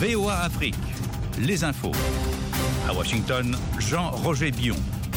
VOA Afrique, les infos. À Washington, Jean-Roger Bion.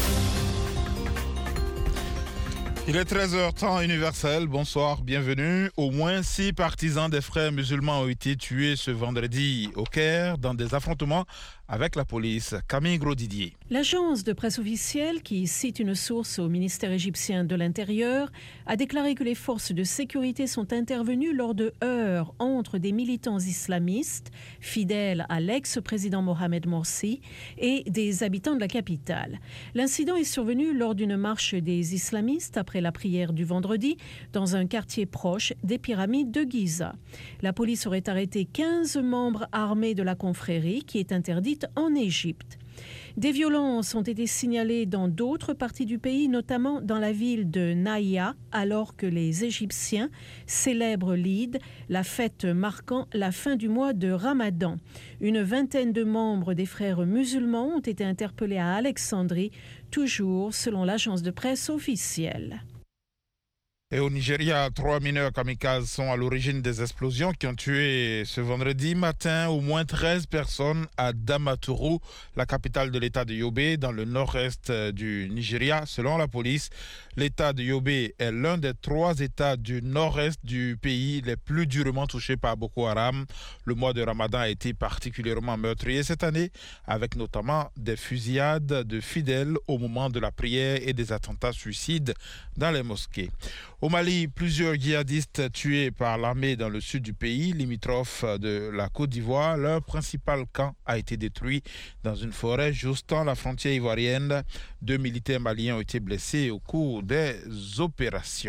Il est 13h, temps universel. Bonsoir, bienvenue. Au moins 6 partisans des frères musulmans ont été tués ce vendredi au Caire dans des affrontements avec la police. Camille Gros-Didier. L'agence de presse officielle, qui cite une source au ministère égyptien de l'Intérieur, a déclaré que les forces de sécurité sont intervenues lors de heurts entre des militants islamistes, fidèles à l'ex-président Mohamed Morsi, et des habitants de la capitale. L'incident est survenu lors d'une marche des islamistes après la prière du vendredi dans un quartier proche des pyramides de Giza. La police aurait arrêté 15 membres armés de la confrérie qui est interdite en Égypte. Des violences ont été signalées dans d'autres parties du pays, notamment dans la ville de Naïa, alors que les Égyptiens célèbrent l'Eid, la fête marquant la fin du mois de Ramadan. Une vingtaine de membres des frères musulmans ont été interpellés à Alexandrie, toujours selon l'agence de presse officielle. Et au Nigeria, 3 mineurs kamikazes sont à l'origine des explosions qui ont tué ce vendredi matin au moins 13 personnes à Damaturu, la capitale de l'État de Yobe, dans le nord-est du Nigeria. Selon la police, l'État de Yobe est l'un des 3 États du nord-est du pays les plus durement touchés par Boko Haram. Le mois de Ramadan a été particulièrement meurtrier cette année, avec notamment des fusillades de fidèles au moment de la prière et des attentats suicides dans les mosquées. Au Mali, plusieurs djihadistes tués par l'armée dans le sud du pays, limitrophe de la Côte d'Ivoire. Leur principal camp a été détruit dans une forêt justant la frontière ivoirienne. 2 militaires maliens ont été blessés au cours des opérations.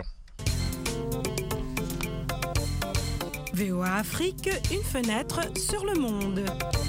VOA Afrique, une fenêtre sur le monde.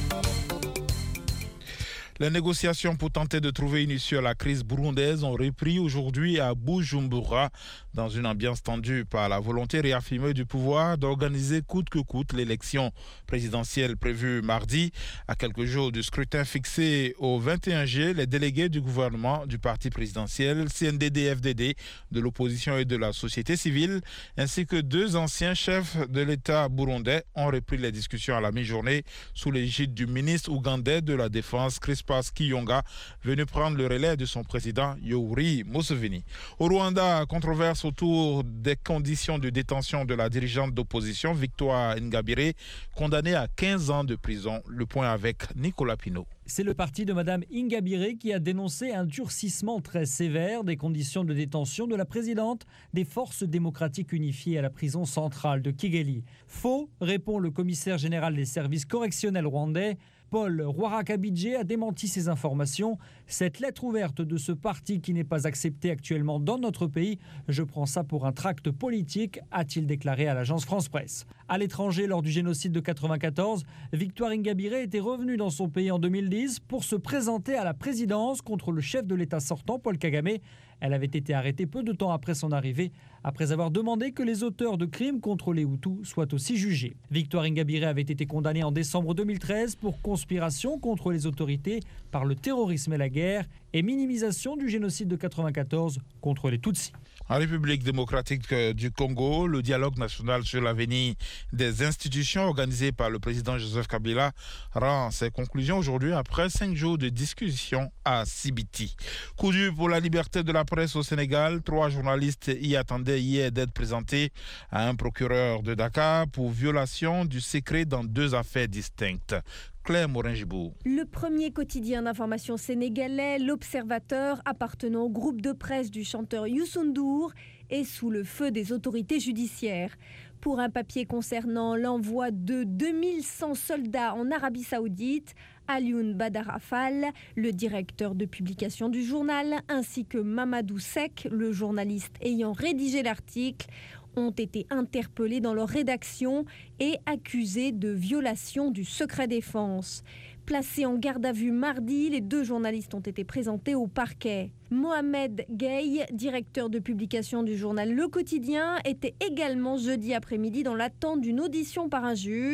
Les négociations pour tenter de trouver une issue à la crise burundaise ont repris aujourd'hui à Bujumbura, dans une ambiance tendue par la volonté réaffirmée du pouvoir d'organiser coûte que coûte l'élection présidentielle prévue mardi. À quelques jours du scrutin fixé au 21 juillet, les délégués du gouvernement, du parti présidentiel, CNDD-FDD, de l'opposition et de la société civile, ainsi que 2 anciens chefs de l'État burundais ont repris les discussions à la mi-journée sous l'égide du ministre ougandais de la Défense, Crispas Kiyonga, venu prendre le relais de son président Yoweri Museveni. Au Rwanda, controverse autour des conditions de détention de la dirigeante d'opposition Victoire Ingabire, condamnée à 15 ans de prison. Le point avec Nicolas Pinault. C'est le parti de Mme Ingabire qui a dénoncé un durcissement très sévère des conditions de détention de la présidente des Forces démocratiques unifiées à la prison centrale de Kigali. Faux, répond le commissaire général des services correctionnels rwandais. Paul Rwarakabidje a démenti ces informations. Cette lettre ouverte de ce parti qui n'est pas accepté actuellement dans notre pays, je prends ça pour un tract politique, a-t-il déclaré à l'agence France Presse. À l'étranger, lors du génocide de 1994, Victoire Ingabire était revenue dans son pays en 2010 pour se présenter à la présidence contre le chef de l'État sortant, Paul Kagame. Elle avait été arrêtée peu de temps après son arrivée, après avoir demandé que les auteurs de crimes contre les Hutus soient aussi jugés. Victoire Ingabire avait été condamnée en décembre 2013 pour conspiration contre les autorités par le terrorisme et la guerre et minimisation du génocide de 1994 contre les Tutsis. En République démocratique du Congo, le dialogue national sur l'avenir des institutions organisé par le président Joseph Kabila rend ses conclusions aujourd'hui après 5 jours de discussion à Sibiti. Coup dur pour la liberté de la presse au Sénégal. 3 journalistes y attendaient hier d'être présentés à un procureur de Dakar pour violation du secret dans 2 affaires distinctes. Claire Morin-Gibourg. Le premier quotidien d'information sénégalais, l'Observateur, appartenant au groupe de presse du chanteur Youssou N'Dour, est sous le feu des autorités judiciaires. Pour un papier concernant l'envoi de 2100 soldats en Arabie Saoudite, Alioune Badara Fall, le directeur de publication du journal, ainsi que Mamadou Seck, le journaliste ayant rédigé l'article, ont été interpellés dans leur rédaction et accusés de violation du secret défense. Placés en garde à vue mardi, les 2 journalistes ont été présentés au parquet. Mohamed Gueye, directeur de publication du journal Le Quotidien, était également jeudi après-midi dans l'attente d'une audition par un juge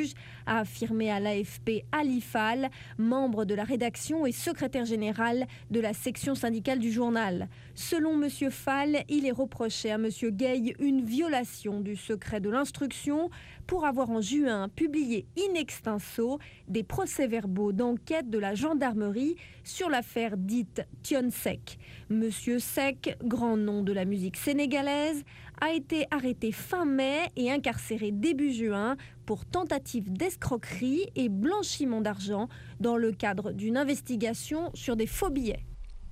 a affirmé à l'AFP Ali Fall, membre de la rédaction et secrétaire général de la section syndicale du journal. Selon M. Fall, il est reproché à M. Gay une violation du secret de l'instruction pour avoir en juin publié in extenso des procès-verbaux d'enquête de la gendarmerie sur l'affaire dite Thione Seck. M. Seck, grand nom de la musique sénégalaise, a été arrêté fin mai et incarcéré début juin pour tentative d'escroquerie et blanchiment d'argent dans le cadre d'une investigation sur des faux billets.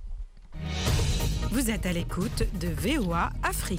Vous êtes à l'écoute de VOA Afrique.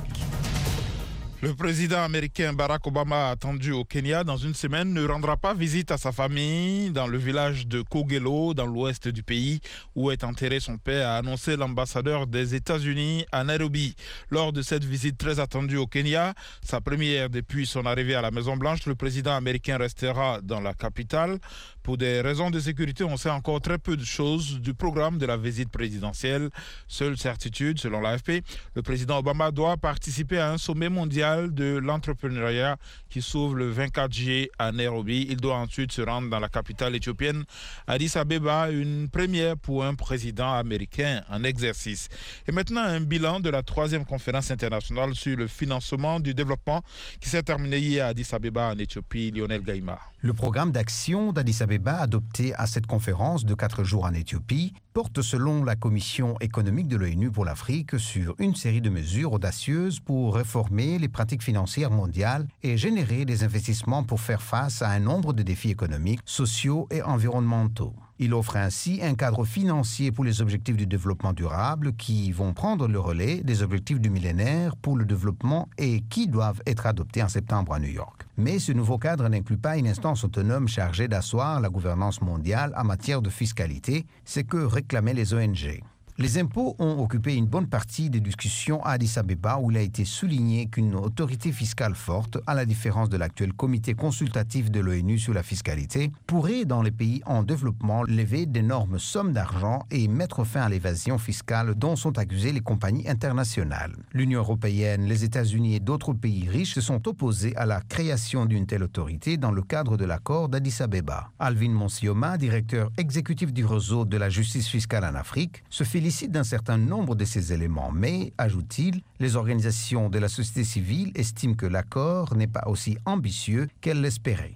Le président américain Barack Obama, attendu au Kenya dans une semaine, ne rendra pas visite à sa famille dans le village de Kogelo, dans l'ouest du pays, où est enterré son père, a annoncé l'ambassadeur des États-Unis à Nairobi. Lors de cette visite très attendue au Kenya, sa première depuis son arrivée à la Maison-Blanche, le président américain restera dans la capitale. Pour des raisons de sécurité, on sait encore très peu de choses du programme de la visite présidentielle. Seule certitude, selon l'AFP, le président Obama doit participer à un sommet mondial de l'entrepreneuriat qui s'ouvre le 24 juillet à Nairobi. Il doit ensuite se rendre dans la capitale éthiopienne, Addis Abeba, une première pour un président américain en exercice. Et maintenant, un bilan de la 3e conférence internationale sur le financement du développement qui s'est terminée hier à Addis Abeba en Éthiopie. Lionel Gaïma. Le programme d'action d'Addis Abeba adopté à cette conférence de 4 jours en Éthiopie porte, selon la Commission économique de l'ONU pour l'Afrique, sur une série de mesures audacieuses pour réformer les pratiques financières mondiales et générer des investissements pour faire face à un nombre de défis économiques, sociaux et environnementaux. Il offre ainsi un cadre financier pour les objectifs du développement durable qui vont prendre le relais des objectifs du millénaire pour le développement et qui doivent être adoptés en septembre à New York. Mais ce nouveau cadre n'inclut pas une instance autonome chargée d'asseoir la gouvernance mondiale en matière de fiscalité, ce que réclamaient les ONG. Les impôts ont occupé une bonne partie des discussions à Addis Abeba, où il a été souligné qu'une autorité fiscale forte, à la différence de l'actuel comité consultatif de l'ONU sur la fiscalité, pourrait, dans les pays en développement, lever d'énormes sommes d'argent et mettre fin à l'évasion fiscale dont sont accusées les compagnies internationales. L'Union européenne, les États-Unis et d'autres pays riches se sont opposés à la création d'une telle autorité dans le cadre de l'accord d'Addis Abeba. Alvin Monsioma, directeur exécutif du réseau de la justice fiscale en Afrique, se félicite d'un certain nombre de ces éléments, mais, ajoute-t-il, les organisations de la société civile estiment que l'accord n'est pas aussi ambitieux qu'elles l'espéraient.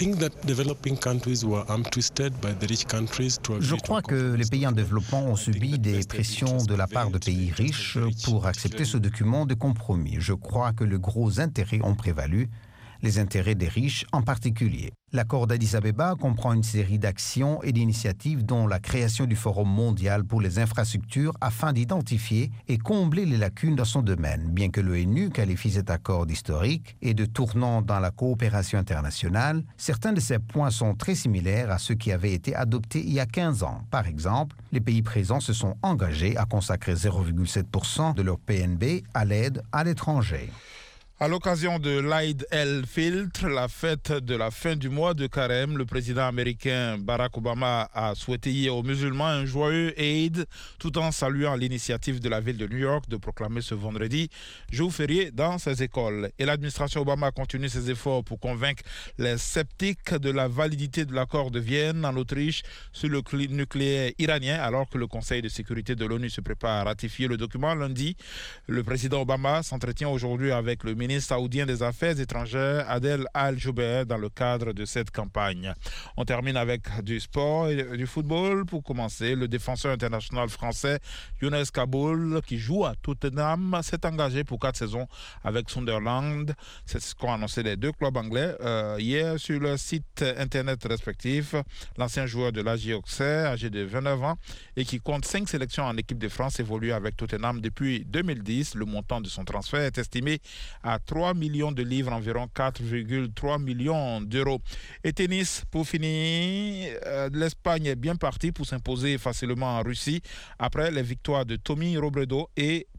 Je crois que les pays en développement ont subi des pressions de la part de pays riches pour accepter ce document de compromis. Je crois que les gros intérêts ont prévalu, les intérêts des riches en particulier. L'accord d'Addis Abeba comprend une série d'actions et d'initiatives dont la création du Forum mondial pour les infrastructures afin d'identifier et combler les lacunes dans son domaine. Bien que l'ONU qualifie cet accord d'historique et de tournant dans la coopération internationale, certains de ces points sont très similaires à ceux qui avaient été adoptés il y a 15 ans. Par exemple, les pays présents se sont engagés à consacrer 0,7% de leur PNB à l'aide à l'étranger. À l'occasion de l'Aïd el-Fitr, la fête de la fin du mois de Carême, le président américain Barack Obama a souhaité hier aux musulmans un joyeux Eid, tout en saluant l'initiative de la ville de New York de proclamer ce vendredi jour férié dans ses écoles. Et l'administration Obama continue ses efforts pour convaincre les sceptiques de la validité de l'accord de Vienne en Autriche sur le nucléaire iranien, alors que le Conseil de sécurité de l'ONU se prépare à ratifier le document lundi. Le président Obama s'entretient aujourd'hui avec le ministre saoudien des Affaires étrangères Adel Al-Jubeir dans le cadre de cette campagne. On termine avec du sport et du football. Pour commencer, le défenseur international français Younes Kaboul, qui joue à Tottenham, s'est engagé pour 4 saisons avec Sunderland. C'est ce qu'ont annoncé les 2 clubs anglais hier sur leur site internet respectif. L'ancien joueur de l'AJ Auxerre, âgé de 29 ans et qui compte 5 sélections en équipe de France, évolue avec Tottenham depuis 2010. Le montant de son transfert est estimé à 3 millions de livres, environ 4,3 millions d'euros. Et tennis, pour finir, l'Espagne est bien partie pour s'imposer facilement en Russie après les victoires de Tommy Robredo et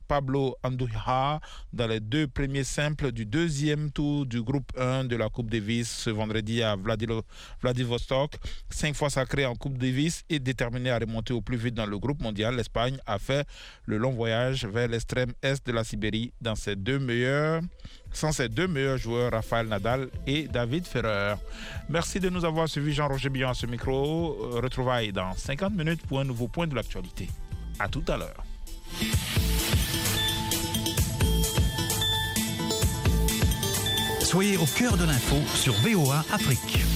Pablo Andujar dans les 2 premiers simples du 2e tour du groupe 1 de la Coupe Davis ce vendredi à Vladivostok. 5 fois sacré en Coupe Davis et déterminé à remonter au plus vite dans le groupe mondial, l'Espagne a fait le long voyage vers l'extrême est de la Sibérie sans ses 2 meilleurs joueurs, Rafael Nadal et David Ferrer. Merci de nous avoir suivis. Jean-Roger Billon à ce micro. Retrouvailles dans 50 minutes pour un nouveau point de l'actualité. À tout à l'heure. Soyez au cœur de l'info sur VOA Afrique.